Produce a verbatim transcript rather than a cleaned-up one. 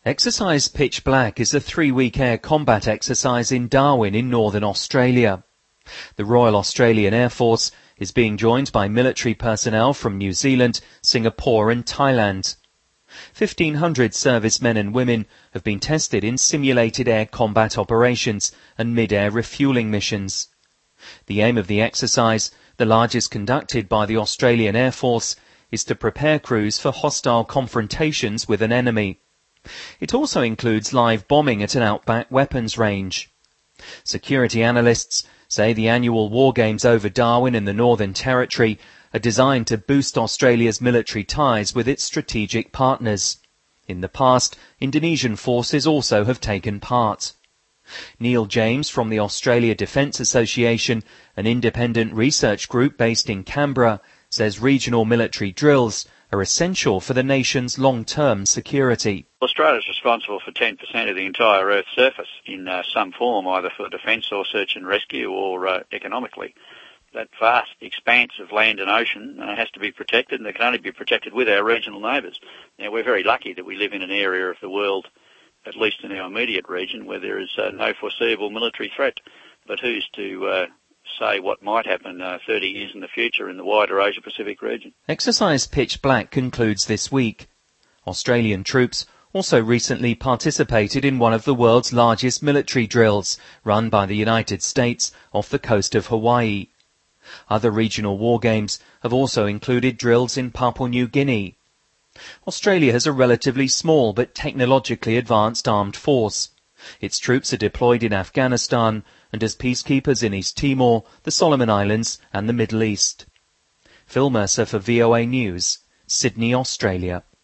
Exercise Pitch Black is a three-week air combat exercise in Darwin in northern Australia. The Royal Australian Air Force is being joined by military personnel from New Zealand, Singapore and Thailand. fifteen hundred servicemen and women have been tested in simulated air combat operations and mid-air refuelling missions. The aim of the exercise, the largest conducted by the Australian Air Force, is to prepare crews for hostile confrontations with an enemy. It also includes live bombing at an outback weapons range. Security analysts say the annual war games over Darwin in the Northern Territory are designed to boost Australia's military ties with its strategic partners. In the past, Indonesian forces also have taken part. Neil James from the Australia Defence Association, an independent research group based in Canberra, says regional military drills are essential for the nation's long-term security. Australia is responsible for ten percent of the entire Earth's surface in uh, some form, either for defence or search and rescue or uh, economically. That vast expanse of land and ocean uh, has to be protected, and it can only be protected with our regional neighbours. Now, we're very lucky that we live in an area of the world, at least in our immediate region, where there is uh, no foreseeable military threat. But who's to uh, say what might happen uh, thirty years in the future in the wider Asia-Pacific region? Exercise Pitch Black concludes this week. Australian troops also recently participated in one of the world's largest military drills, run by the United States off the coast of Hawaii. Other regional war games have also included drills in Papua New Guinea. Australia has a relatively small but technologically advanced armed force. Its troops are deployed in Afghanistan and as peacekeepers in East Timor, the Solomon Islands and the Middle East. Phil Mercer for V O A News, Sydney, Australia.